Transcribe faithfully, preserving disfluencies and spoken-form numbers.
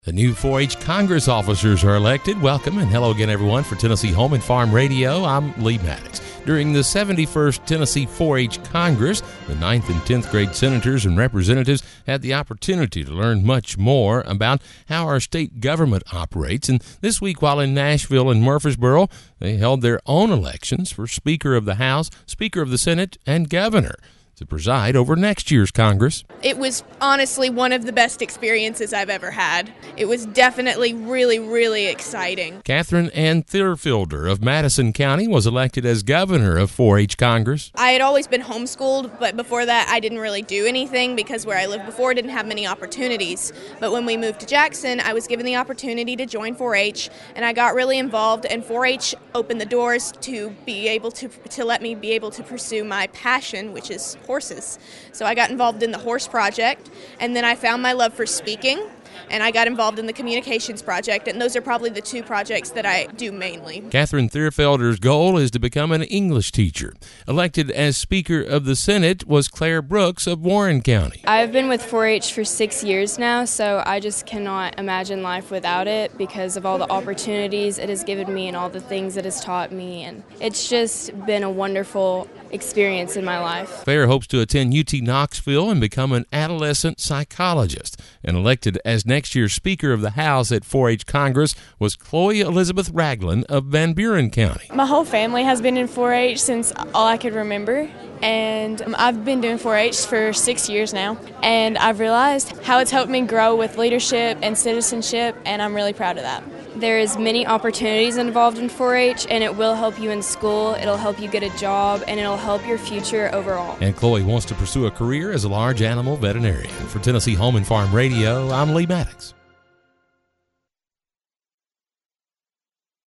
The new four H Congress officers are elected. Welcome and hello again, everyone. For Tennessee Home and Farm Radio, I'm Lee Maddox. During the seventy-first Tennessee four H Congress, the ninth and tenth grade senators and representatives had the opportunity to learn much more about how our state government operates. And this week, while in Nashville and Murfreesboro, they held their own elections for Speaker of the House, Speaker of the Senate, and Governor to preside over next year's Congress. It was honestly one of the best experiences I've ever had. It was definitely really, really exciting. Catherine Ann Thierfelder of Madison County was elected as governor of four H Congress. I had always been homeschooled, but before that I didn't really do anything because where I lived before didn't have many opportunities. But when we moved to Jackson, I was given the opportunity to join four H, and I got really involved, and four H opened the doors to be able to, to let me be able to pursue my passion, which is horses. So I got involved in the horse project, and then I found my love for speaking, and I got involved in the communications project, and those are probably the two projects that I do mainly. Catherine Thierfelder's goal is to become an English teacher. Elected as Speaker of the Senate was Claire Brooks of Warren County. I've been with four H for six years now, so I just cannot imagine life without it because of all the opportunities it has given me and all the things it has taught me, and it's just been a wonderful experience in my life. Claire hopes to attend U T Knoxville and become an adolescent psychologist. And elected as next year's Speaker of the House at four H Congress was Chloe Elizabeth Ragland of Van Buren County. My whole family has been in four H since all I could remember, and I've been doing four H for six years now, and I've realized how it's helped me grow with leadership and citizenship, and I'm really proud of that. There is many opportunities involved in four H, and it will help you in school, it'll help you get a job, and it'll help your future overall. And Chloe wants to pursue a career as a large animal veterinarian. For Tennessee Home and Farm Radio, I'm Lee Maddox.